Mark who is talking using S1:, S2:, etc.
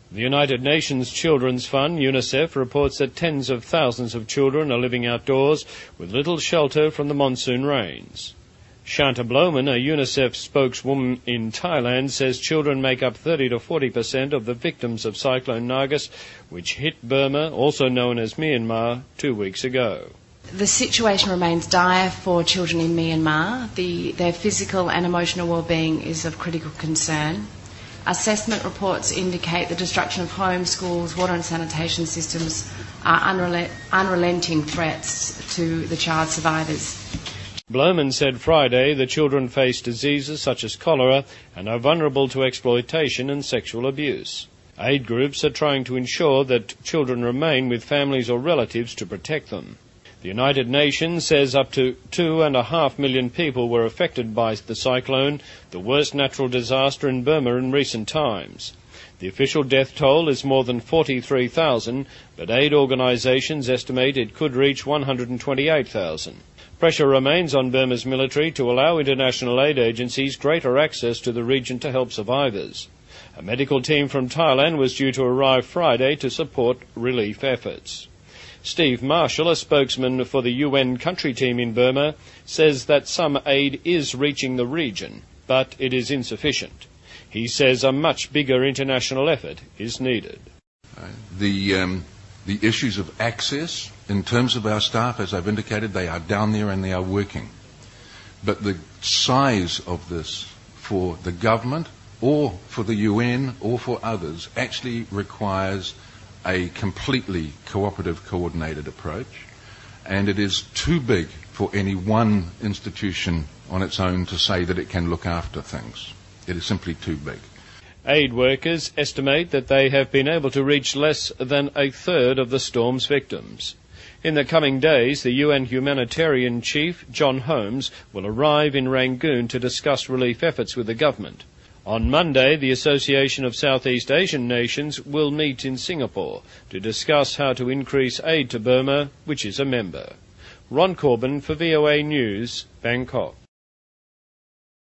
S1: The United Nations Children's Fund, UNICEF, reports that tens of thousands of children are living outdoors with little shelter from the monsoon rains. Shanta Bloman, a UNICEF spokeswoman in Thailand, says children make up 30 to 40% of the victims of Cyclone Nargis, which hit Burma, also known as Myanmar, 2 weeks ago.
S2: The situation remains dire for children in Myanmar. Their physical and emotional well-being is of critical concern. Assessment reports indicate the destruction of homes, schools, water and sanitation systems are unrelenting threats to the child survivors.
S1: Bloman said Friday the children face diseases such as cholera and are vulnerable to exploitation and sexual abuse. Aid groups are trying to ensure that children remain with families or relatives to protect them. The United Nations says up to 2.5 million people were affected by the cyclone, the worst natural disaster in Burma in recent times. The official death toll is more than 43,000, but aid organisations estimate it could reach 128,000. Pressure remains on Burma's military to allow international aid agencies greater access to the region to help survivors. A medical team from Thailand was due to arrive Friday to support relief efforts. Steve Marshall, a spokesman for the UN country team in Burma, says that some aid is reaching the region, but it is insufficient. He says a much bigger international effort is needed.
S3: The issues of access, in terms of our staff, as I've indicated, they are down there and they are working. But the size of this for the government or for the UN or for others actually requires a completely cooperative, coordinated approach. And it is too big for any one institution on its own to say that it can look after things. It is simply too big.
S1: Aid workers estimate that they have been able to reach less than a third of the storm's victims. In the coming days, the UN humanitarian chief, John Holmes, will arrive in Rangoon to discuss relief efforts with the government. On Monday, the Association of Southeast Asian Nations will meet in Singapore to discuss how to increase aid to Burma, which is a member. Ron Corbin for VOA News, Bangkok.